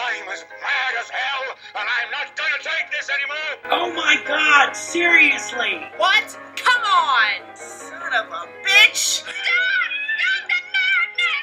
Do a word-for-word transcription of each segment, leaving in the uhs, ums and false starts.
I'm as mad as hell, and I'm not gonna take this anymore! Oh my god, seriously! What? Come on! Son of a bitch! Stop! Stop the madness!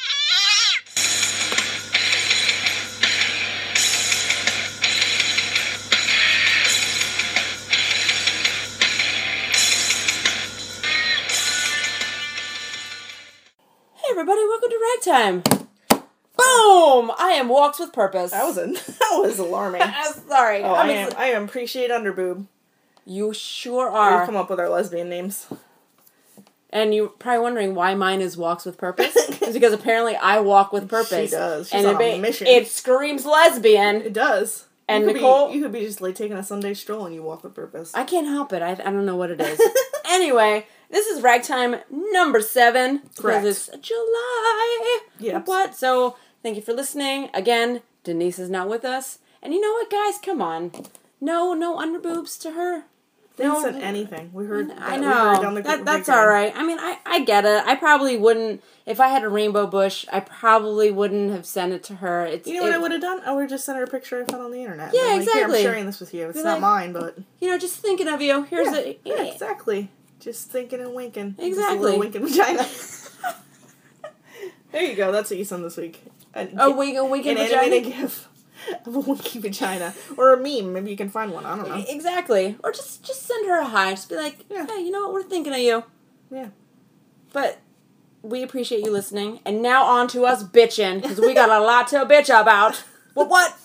Hey everybody, welcome to Ragtime. Boom! I am Walks with Purpose. That was a, that was alarming. I'm sorry. Oh, I'm I am ex- I am appreciate underboob. You sure We've are. come up with our lesbian names. And you're probably wondering why mine is Walks with Purpose. It's because apparently I walk with purpose. She does. She's and on it, a mission. It screams lesbian. It does. And you could Nicole, be, you could be just like taking a Sunday stroll and you walk with purpose. I can't help it. I I don't know what it is. Anyway, this is Ragtime number seven. Correct. Because it's July. Yep. What? So thank you for listening. Again, Denise is not with us. And you know what, guys? Come on. No, no underboobs to her. They didn't No, said anything. We heard. I that- we heard know. down the that, gr- that's grapevine. all right. I mean, I, I get it. I probably wouldn't, if I had a rainbow bush, I probably wouldn't have sent it to her. It's, You know what it- I would have done? I would have just sent her a picture I found on the internet. Yeah, I'm like, exactly. Here, I'm sharing this with you. It's Be not like- mine, but You know, just thinking of you. Here's yeah, a... yeah, exactly. Just thinking and winking. Just Exactly. a little winking vagina. There you go. That's what you sent this week. A, A wink, a wink in an vagina? animated gif of a winky vagina or a meme. Maybe you can find one. I don't know. Exactly. Or just, just send her a hi. Just be like, Yeah. hey, you know what? We're thinking of you. Yeah. But we appreciate you listening. And now on to us bitching, because we got a lot to bitch about. What, what?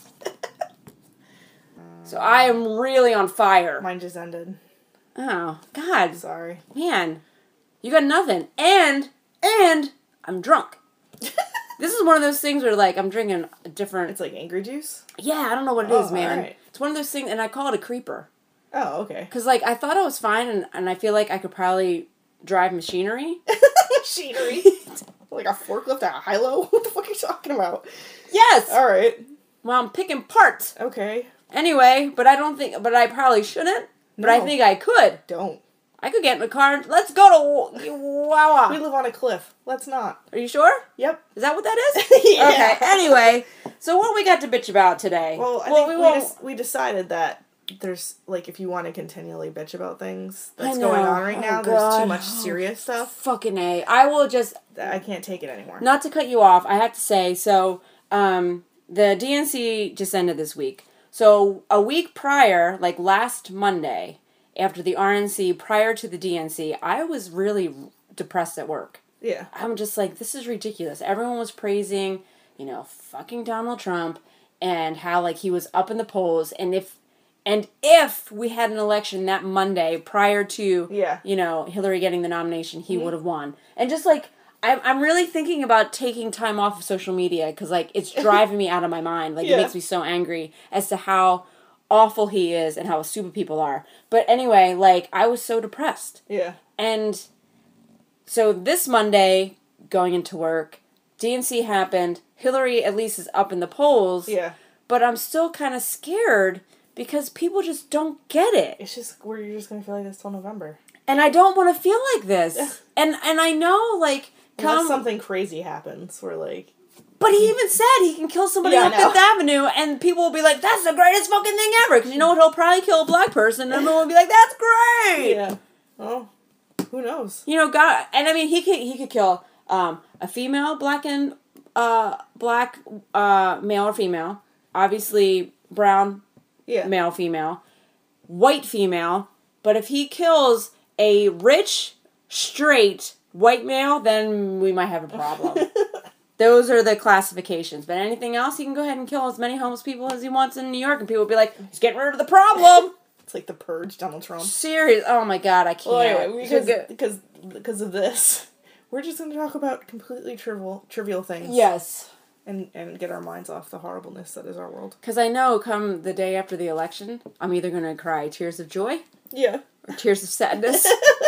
So I am really on fire. Mine just ended. Oh, God. Sorry. Man, you got nothing. And, and, I'm drunk. This is one of those things where, like, I'm drinking a different... It's like angry juice? Yeah, I don't know what it Oh, is, man. alright. It's one of those things, and I call it a creeper. Oh, okay. Because, like, I thought I was fine, and, and I feel like I could probably drive machinery. Machinery? Like a forklift at a high-low? What the fuck are you talking about? Yes! Alright. Well, I'm picking parts. Okay. Anyway, but I don't think... But I probably shouldn't. But I No. think I could. Don't. I could get in the car and... Let's go to Wawa. We live on a cliff. Let's not. Are you sure? Yep. Is that what that is? Yeah. Okay, anyway. So what we got to bitch about today? Well, I well, think we we, won't... just, we decided that there's, like, if you want to continually bitch about things that's I know. going on right Oh, now, there's God. too much Oh, serious stuff Fucking A. I will just... that I can't take it anymore. Not to cut you off, I have to say, so, um, the D N C just ended this week. So, a week prior, like last Monday, after the R N C, prior to the D N C, I was really depressed at work. Yeah. I'm just like, this is ridiculous. Everyone was praising, you know, fucking Donald Trump, and how, like, he was up in the polls, and if, and if we had an election that Monday prior to, Yeah. you know, Hillary getting the nomination, he would have won. And just, like, I'm, I'm really thinking about taking time off of social media, because, like, it's driving me out of my mind. Like, Yeah. it makes me so angry as to how awful he is and how stupid people are. But anyway, like, I was so depressed. Yeah. And so this Monday, going into work, D N C happened. Hillary at least is up in the polls. Yeah. But I'm still kind of scared because people just don't get it. It's just where you're just going to feel like this till November. And I don't want to feel like this. and and I know, like, Unless come... something crazy happens where, like... But he even said he can kill somebody Yeah, I on know. Fifth Avenue, and people will be like, that's the greatest fucking thing ever. Because you know what? He'll probably kill a black person, and everyone will be like, that's great. Yeah. Well, who knows? You know, God, and I mean, he could he could kill um, a female, black and uh, black uh, male or female, obviously brown Yeah. male, female, white female. But if he kills a rich, straight white male, then we might have a problem. Those are the classifications. But anything else, he can go ahead and kill as many homeless people as he wants in New York, and people will be like, he's getting rid of the problem. It's like the purge, Donald Trump. Serious. Oh my God, I can't. Well, anyway, So because, good. because, because of this, we're just going to talk about completely trivial trivial things. Yes. And, and get our minds off the horribleness that is our world. Because I know come the day after the election, I'm either going to cry tears of joy Yeah. or tears of sadness.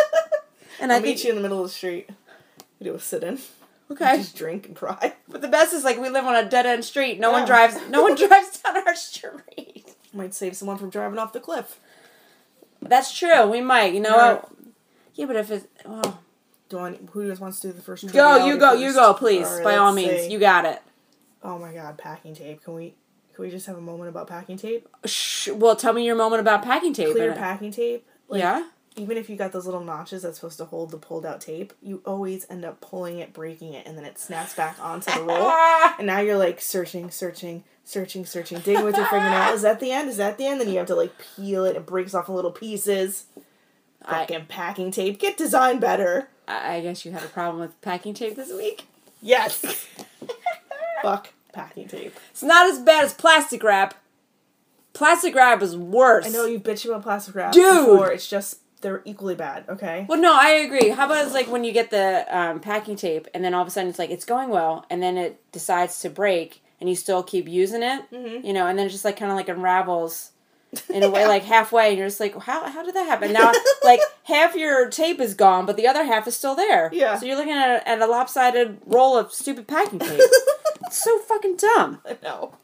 And I'll I meet think, you in the middle of the street. We do a sit-in. okay. Just drink and cry. But the best is, like, we live on a dead-end street. No Yeah. one drives, no one drives down our street. Might save someone from driving off the cliff. That's true. We might, you know. Yeah. what? Yeah, but if it's, well. Do I, who just wants to do the first Go, triviality you go, you first? go, please. All right, by all let's means. see. You got it. Oh my God, packing tape. Can we Can we just have a moment about packing tape? Shh, well, tell me your moment about packing tape. Clear and- packing tape. Like, yeah? Even if you got those little notches that's supposed to hold the pulled out tape, you always end up pulling it, breaking it, and then it snaps back onto the roll. And now you're like searching, searching, searching, searching, digging with your fingernail. Is that the end? Is that the end? Then you have to like peel it. It breaks off in little pieces. Fucking I, packing tape. Get design better. I guess you had a problem with packing tape this week. Yes. Fuck packing tape. It's not as bad as plastic wrap. Plastic wrap is worse. I know you bitch about plastic wrap Dude! before. It's just, they're equally bad, okay? Well, no, I agree. How about it's like when you get the um, packing tape and then all of a sudden it's like, it's going well, and then it decides to break and you still keep using it, mm-hmm. you know, and then it just like kind of like unravels in a way, like halfway, and you're just like, how how did that happen? Now, like, half your tape is gone, but the other half is still there. Yeah. So you're looking at a, at a lopsided roll of stupid packing tape. It's so fucking dumb. I know.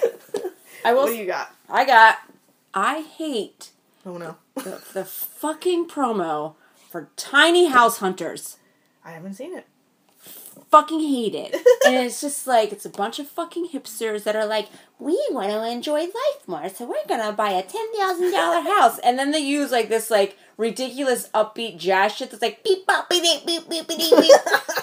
I will. What do you got? I got. I hate Oh no. the, the fucking promo for Tiny House Hunters. I haven't seen it. Fucking hate it. And it's just like, it's a bunch of fucking hipsters that are like, we want to enjoy life more, so we're gonna buy a ten thousand dollars house. And then they use like this like ridiculous upbeat jazz shit that's like beep bop beep beep beep beep beep beep.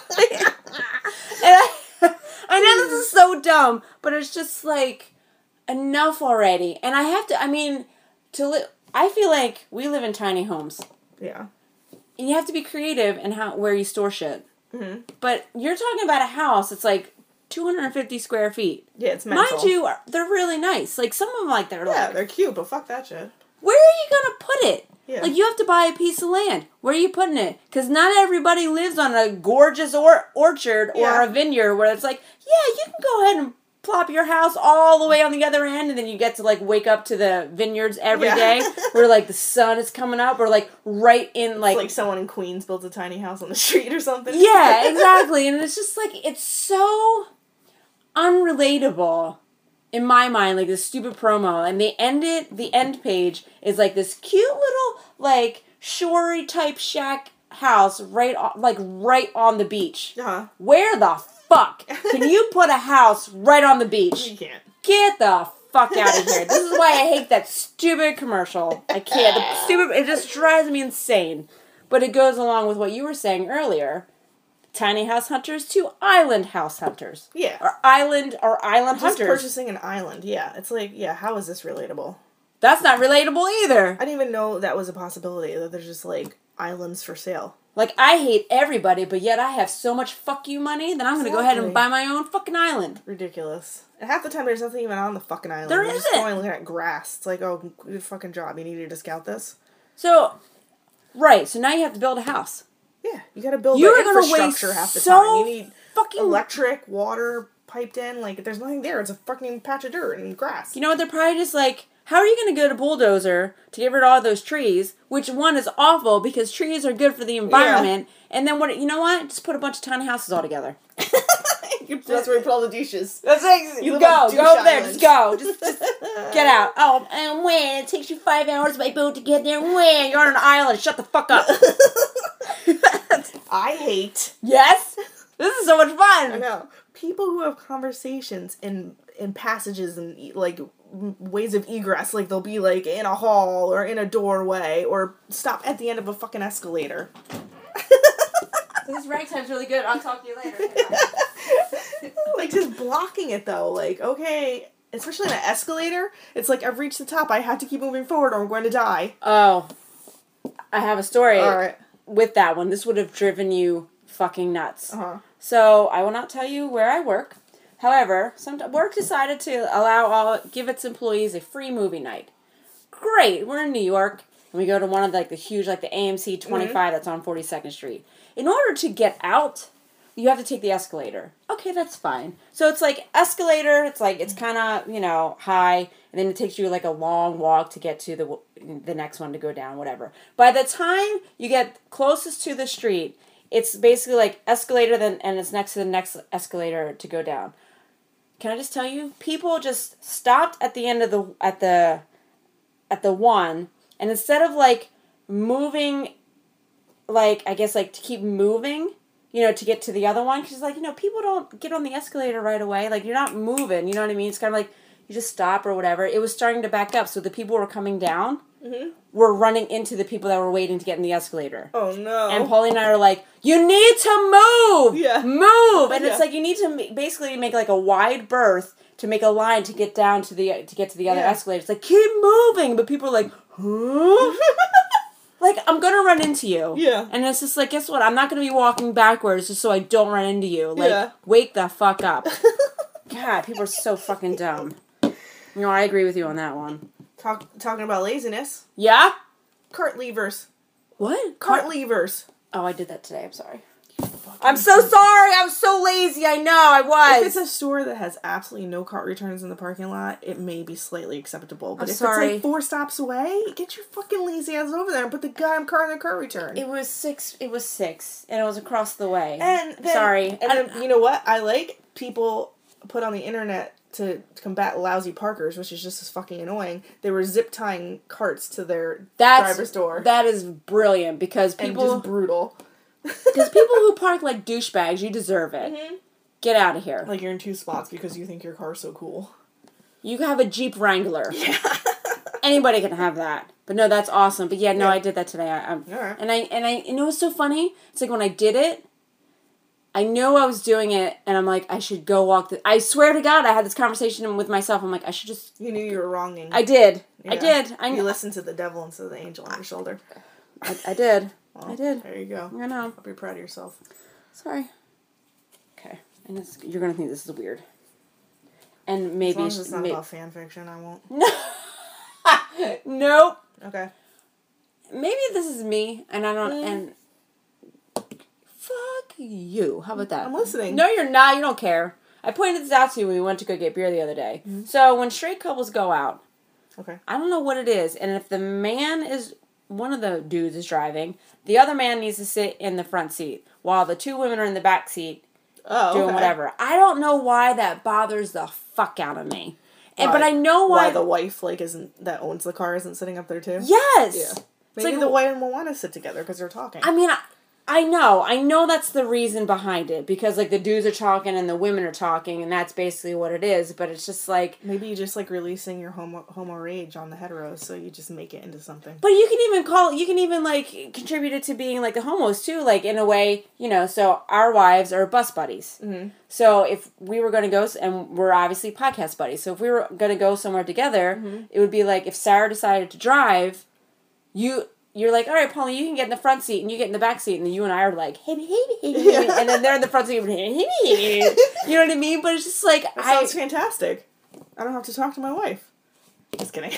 And I, I know this is so dumb, but it's just like, enough already. And I have to, I mean, to li- I feel like we live in tiny homes. Yeah. And you have to be creative in how where you store shit. Mm-hmm. But you're talking about a house that's like two hundred fifty square feet. Yeah, it's mental. Mind you, they're really nice. Like, some of them like they're Yeah, like, they're cute, but fuck that shit. where are you going to put it? Yeah. Like, you have to buy a piece of land. Where are you putting it? Because not everybody lives on a gorgeous or- orchard or Yeah. a vineyard where it's like, yeah, you can go ahead and plop your house all the way on the other end, and then you get to like wake up to the vineyards every Yeah. day where like the sun is coming up, or like right in like, It's like someone in Queens built a tiny house on the street or something. yeah, exactly. And it's just like, it's so unrelatable in my mind, like this stupid promo. And they end it, the end page is like this cute little like shorey type shack house right on, like right on the beach. Uh-huh. Where the fuck can you put a house right on the beach? You can't. Get the fuck out of here. This is why I hate that stupid commercial. I can't. The stupid, it just drives me insane. But it goes along with what you were saying earlier. Tiny house hunters to island house hunters. Yeah. Or island, or island Just hunters. purchasing an island, yeah. It's like, yeah, how is this relatable? That's not relatable either. I didn't even know that was a possibility, that there's just, like, islands for sale. Like, I hate everybody, but yet I have so much fuck you money that I'm going to go ahead and buy my own fucking island. Ridiculous. And half the time there's nothing even on the fucking island. There You're just isn't. going looking at grass. It's like, oh, good fucking job. You needed to scout this? So, right, so now you have to build a house. Yeah, you gotta build You're the gonna infrastructure waste half the so time. You need fucking electric, water piped in. Like, there's nothing there. It's a fucking patch of dirt and grass. You know what? They're probably just like, how are you going to get a bulldozer to get rid of all those trees? Which one is awful because trees are good for the environment. Yeah. And then what? You know what? Just put a bunch of tiny houses all together. That's where you put all the douches. That's like, You you live go, on go douche there, island. just go, just, just get out. Oh, and when it takes you five hours by boat to get there, when you're on an island, shut the fuck up. I hate. Yes, this is so much fun. I know people who have conversations in in passages and like m- ways of egress. Like they'll be like in a hall or in a doorway or stop at the end of a fucking escalator. This ragtime's really good. I'll talk to you later. Like just blocking it though. Like okay, especially in an escalator, it's like I've reached the top. I have to keep moving forward or I'm going to die. Oh, I have a story. All right. With that one. This would have driven you fucking nuts. Uh-huh. So, I will not tell you where I work. However, some work decided to allow all, give its employees a free movie night. Great, we're in New York, and we go to one of the, like the huge, like the A M C twenty-five mm-hmm. that's on forty-second Street. In order to get out, you have to take the escalator. Okay, that's fine. So it's like escalator, it's like, it's kind of, you know, high, and then it takes you like a long walk to get to the the next one to go down, whatever. By the time you get closest to the street, it's basically like escalator, then and it's next to the next escalator to go down. Can I just tell you, people just stopped at the end of the at the at the one, and instead of like moving, like I guess like to keep moving, you know, to get to the other one, because like you know people don't get on the escalator right away. Like you're not moving, you know what I mean? It's kind of like you just stop or whatever. It was starting to back up, so the people who were coming down Mm-hmm. were running into the people that were waiting to get in the escalator. Oh no. And Paulie and I are like, you need to move! Yeah. Move! And Yeah. it's like, you need to ma- basically make like a wide berth to make a line to get down to the, to get to the other Yeah. escalator. It's like, keep moving! But people are like, huh? Like, I'm gonna run into you. Yeah. And it's just like, guess what? I'm not gonna be walking backwards just so I don't run into you. Like, Yeah. wake the fuck up. God, people are so fucking dumb. You know, I agree with you on that one. Talk, talking about laziness. Yeah? Cart levers. What? Cart levers. Oh, I did that today. I'm sorry. I'm so sorry. I was so lazy. I know. I was. If it's a store that has absolutely no cart returns in the parking lot, it may be slightly acceptable. But I'm if sorry. it's like four stops away, get your fucking lazy ass over there and put the goddamn cart in the cart return. It was six. It was six, and it was across the way. and then, sorry. And then, you know what? I like people put on the internet to combat lousy parkers, which is just as fucking annoying. They were zip tying carts to their That's, driver's door. That is brilliant because and people, just brutal. because people who park like douchebags, you deserve it. Mm-hmm. Get out of here. Like you're in two spots because you think your car's so cool. You have a Jeep Wrangler. Yeah. Anybody can have that. But no, that's awesome. But yeah, no, Yeah. I did that today. I, I'm, Alright. And I and I you know what's so funny? It's like when I did it, I knew I was doing it, and I'm like, I should go walk the... I swear to God, I had this conversation with myself. I'm like, I should just... You knew you were wronging. I did. I Yeah. did. I You listened to the devil instead of the angel on your shoulder. I, I did. Well, I did. There you go. I know. Hope you're proud of yourself. Sorry. Okay. And it's, you're going to think this is weird. And As maybe... long as it's not may- about fan fiction, I won't. Nope. Okay. Maybe this is me, and I don't... Mm. And... Fuck you. How about that? I'm listening. No, you're not. You don't care. I pointed this out to you when we went to go get beer the other day. Mm-hmm. So when straight couples go out, Okay. I don't know what it is, and if the man is... One of the dudes is driving, the other man needs to sit in the front seat, while the two women are in the back seat Oh, doing okay. whatever. I don't know why that bothers the fuck out of me. And, but Why- I know why... Why the wife, like, isn't... That owns the car isn't sitting up there, too? Yes! Yeah. It's Maybe like- the wife will want to sit together because they're talking. I mean, I, I know. I know that's the reason behind it. Because, like, the dudes are talking and the women are talking, and that's basically what it is. But it's just like... Maybe you just, like, releasing your homo, homo rage on the heteros, so you just make it into something. But you can even call... You can even, like, contribute it to being, like, the homos, too. Like, in a way, you know, so our wives are bus buddies. Mm-hmm. So if we were going to go... And we're obviously podcast buddies. So if we were going to go somewhere together, Mm-hmm. it would be like, if Sarah decided to drive, you... You're like, all right, Paulie, you can get in the front seat, and you get in the back seat, and then you and I are like, hey, hey, hey, hey, Yeah. and then they're in the front seat, hey, hey, hey. You know what I mean? But it's just like, That I, sounds fantastic. I don't have to talk to my wife. Just kidding.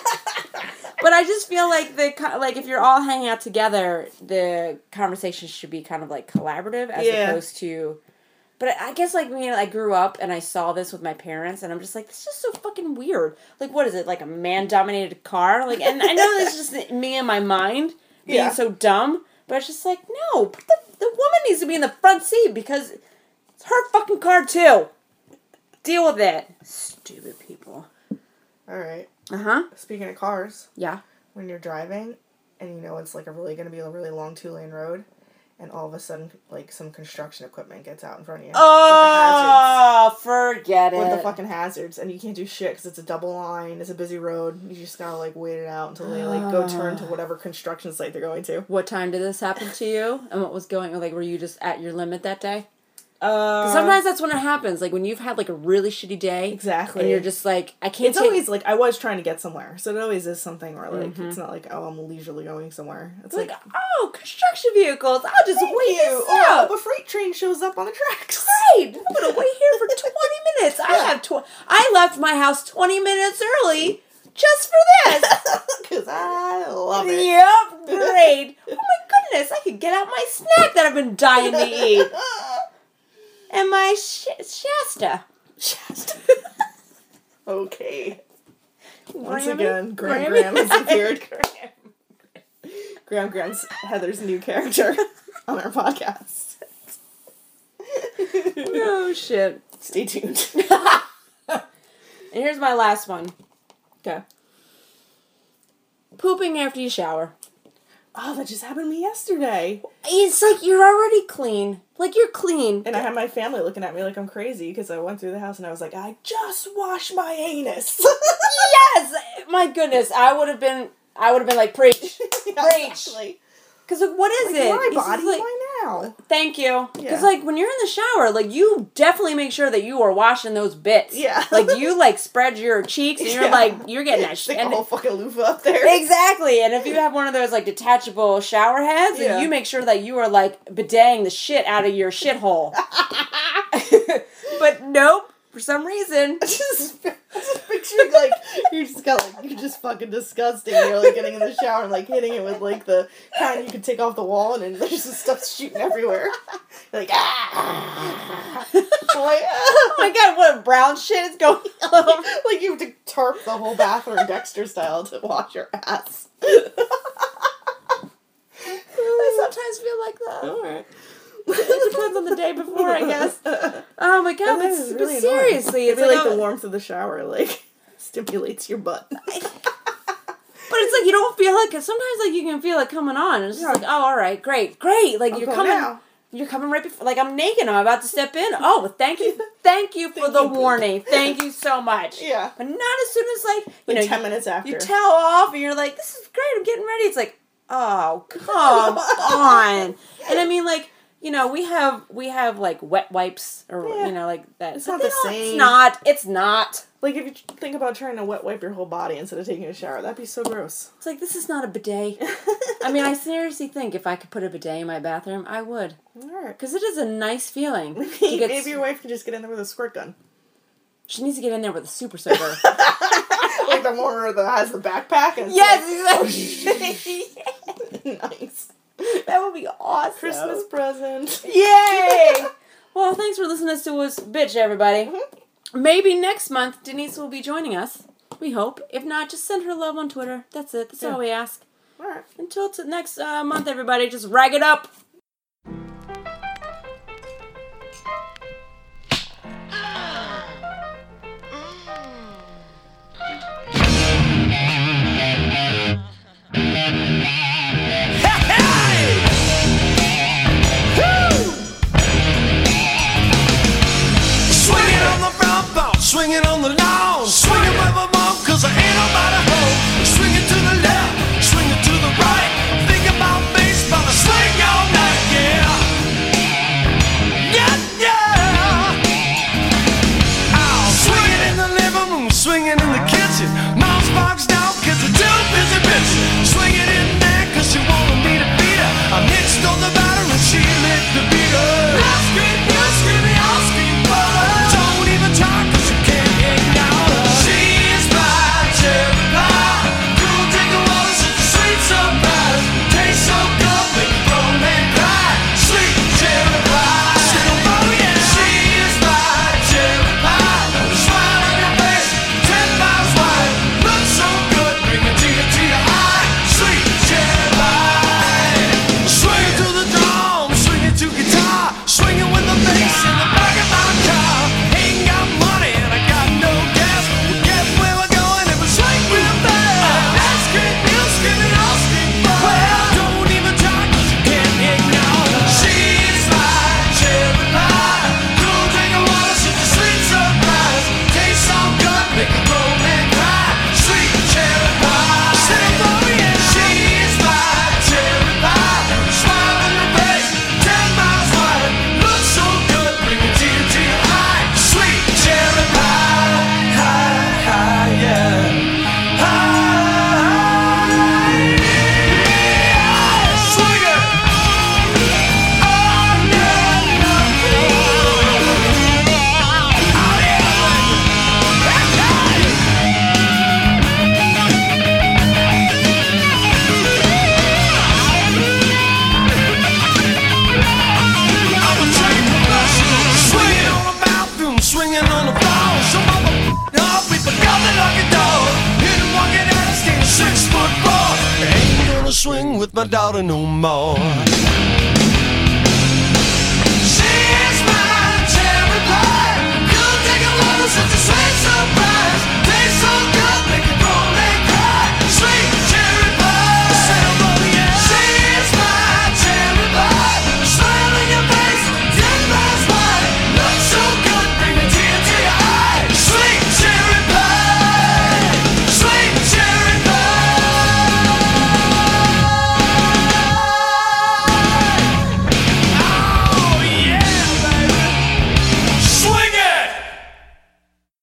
but I just feel like the co- like if you're all hanging out together, the conversation should be kind of like collaborative as Yeah. opposed to. But I guess like me, I grew up and I saw this with my parents, and I'm just like, this is just so fucking weird. Like, what is it? Like a man-dominated car? Like, and I know this is just me in my mind being Yeah. so dumb, but it's just like, no, put the the woman needs to be in the front seat because it's her fucking car too. Deal with it, stupid people. Alright. Uh huh. Speaking of cars, Yeah. when you're driving, and you know it's, like, a really going to be a really long two-lane road, and all of a sudden, like, some construction equipment gets out in front of you. Oh, forget it. With the fucking hazards, and you can't do shit because it's a double line, it's a busy road, you just gotta, like, wait it out until they, like, go turn to whatever construction site they're going to. What time did this happen to you? And what was going on? Like, were you just at your limit that day? Uh, 'Cause sometimes that's when it happens. Like, when you've had, like, a really shitty day. Exactly. And you're just like, I can't It's take... always, like, I was trying to get somewhere, so it always is something where, like, Mm-hmm. it's not like, oh, I'm leisurely going somewhere. It's like, like, oh, construction vehicles. I'll just thank wait you! this Oh, out. a freight train shows up on the tracks. Great. I'm going to wait here for twenty minutes. I Yeah. have tw- I left my house twenty minutes early just for this. Because I love it. Yep, great. Oh my goodness, I could get out my snack that I've been dying to eat. And my sh- Shasta. Just okay. Once Grammy? again, Graham Grammy? Graham has appeared. Graham Graham's Heather's new character on our podcast. Oh, shit. Stay tuned. And here's my last one. Okay. Pooping after you shower. oh, that just happened to me yesterday. It's like you're already clean. Like, you're clean. And I had my family looking at me like I'm crazy because I went through the house and I was like, I just washed my anus. Yes! My goodness, I would have been, I would have been like, preach. Yeah, Preach. exactly. Because, like, what is Like, it? my It's just body, like, why now? Thank you. Because, Yeah. like, when you're in the shower, like, you definitely make sure that you are washing those bits. Yeah. Like, you, like, spread your cheeks and you're, Yeah. like, you're getting that Stick shit. a whole fucking loofah up there. Exactly. And if you have one of those, like, detachable shower heads, Yeah. then you make sure that you are, like, bideting the shit out of your shithole. But nope. For some reason. I just, I just picture, like, you're just got, like, you're just fucking disgusting. You're, like, getting in the shower and, like, hitting it with, like, the kind you can take off the wall and then there's just stuff shooting everywhere. You're like, ah! I'm like, Oh my god, what brown shit is going on? like, you have to tarp the whole bathroom Dexter style to wash your ass. I sometimes feel like that. Alright. It depends on the day before, I guess. Oh my god, That but, is but really seriously, annoying. it's Maybe, like, like, the oh, warmth of the shower, like, stimulates your butt. but it's like you don't feel like, cause sometimes like you can feel it coming on, and it's just Yeah. like, oh, all right, great, great, like I'll you're go coming, now. you're coming right before, like I'm naked, I'm about to step in. Oh, well, thank you, thank you for Thank the you. warning, thank you so much. Yeah. But not as soon as like you Like know ten you, minutes after. you towel off, and you're like, this is great, I'm getting ready. It's like, oh, come on, and I mean like. You know, we have we have like wet wipes or Yeah. you know like that. It's But not they the don't- same. It's not. It's not. Like, if you think about trying to wet wipe your whole body instead of taking a shower, that'd be so gross. It's like this is not a bidet. I mean, I seriously think if I could put a bidet in my bathroom, I would, Alright. because it is a nice feeling. to get Maybe your wife can just get in there with a squirt gun. She needs to get in there with a super soaker. Like the one that has the backpack. And it's Yes, exactly. like- nice. That would be awesome. Christmas present. Yay! Well, thanks for listening to us, bitch, everybody. Mm-hmm. Maybe next month Denise will be joining us. We hope. If not, just send her love on Twitter. That's it. That's Yeah. all we ask. Alright. Until t- next uh, month, everybody, just rag it up. Swinging on the front porch, swinging on the lawn, swinging with my mom, cause I ain't nobody home. Swinging to the left, swinging to the right, think about baseball, I swing all night, yeah. Yeah, yeah. Oh, swinging in the living room, swinging in the kitchen. Mom's boxed out, cause I'm too busy bitching. Swinging in there, cause she wanted me to beat her. I mixed on the batter and she licked the beater. I scream, you scream, I scream, but don't even try, cause you can't ignore her. She's my cherry pie. Cool drink of water, such a sweet surprise. Tastes so good, make a grown man cry. Sweet cherry pie. Oh yeah. She's my cherry pie. Smile on your face, ten miles wide. Looks so good, bring a tear to your eye. Sweet cherry pie. Swinging to the drum, swinging to guitar, swinging with the bass in the back of my car. Ain't got money and I got no gas. We get where we're going if we swing real fast. I scream, you scream, and I'll scream. Well, don't even try 'cause you can't ignore her. She's my cherry pie. Cool drink of water, such a sweet surprise. Tastes so good, make a grown man cry. Sweet cherry pie. Oh yeah. She's my cherry pie. Smile on your face, ten miles wide. Looks so good, bring a tear to your eye. Sweet cherry pie. Hi, hi, yeah. Hi, yeah. Swing it. Oh, no, no, no. Oh, yeah. I'm a trained professional. Swinging on the bathroom, swinging on the floor. Some mother up, we forgot the lucky door. Hidden walking out, standing six foot four. Ain't gonna swing with my daughter no more.